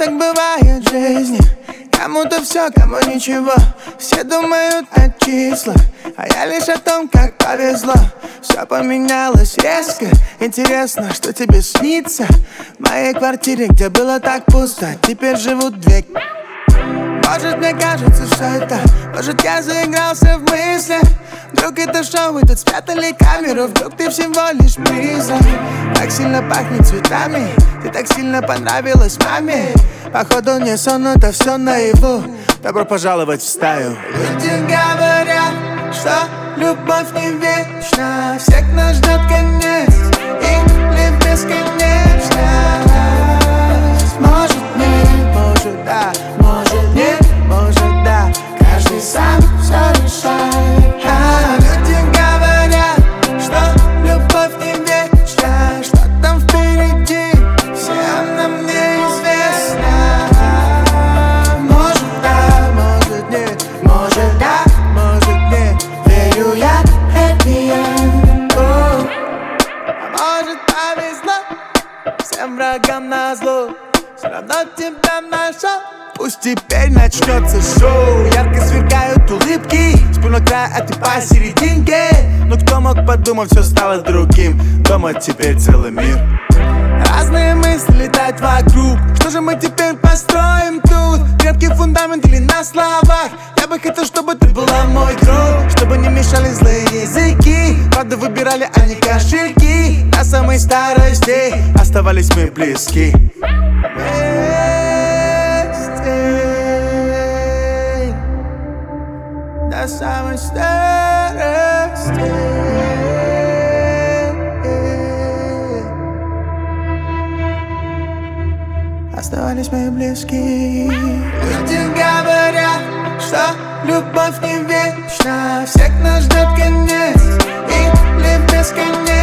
Так бывает в жизни. Кому-то все, кому ничего. Все думают о числах, а я лишь о том, как повезло. Все поменялось резко. Интересно, что тебе снится? В моей квартире, где было так пусто, теперь живут две. Может, мне кажется, что это. Может, я заигрался в мыслях. Вдруг это шоу, и тут спрятали камеру. Вдруг ты всего лишь призрак. Так сильно пахнет цветами. Ты так сильно понравилась маме. Походу не сон, это все наяву. Добро пожаловать в стаю. Люди говорят, что любовь не вечна. Всех нас ждет конец или бесконечность. Может нет, может да, может нет, может да. Каждый сам все решает. Люди говорят, что любовь не вечна. Что там впереди, всем нам неизвестно. Может да, может нет, может да, может нет. Верю я, happy end. А может повезло, всем врагам назло. Все равно тебя нашел. Пусть теперь начнется шоу. Ярко сверкают улыбки. Спину края, а ты посерединке. Но кто мог подумать, все стало другим. Дома теперь целый мир. Разные мысли летают вокруг. Что же мы теперь построим тут? Крепкий фундамент или на словах? Я бы хотел, чтобы ты была мой друг. Чтобы не мешали злые языки. Правда выбирали, а не кошельки. До самой старости оставались мы близки. До самой старости оставались мы близки. Люди говорят, что любовь не вечна. Всех нас ждет конец или бесконечность.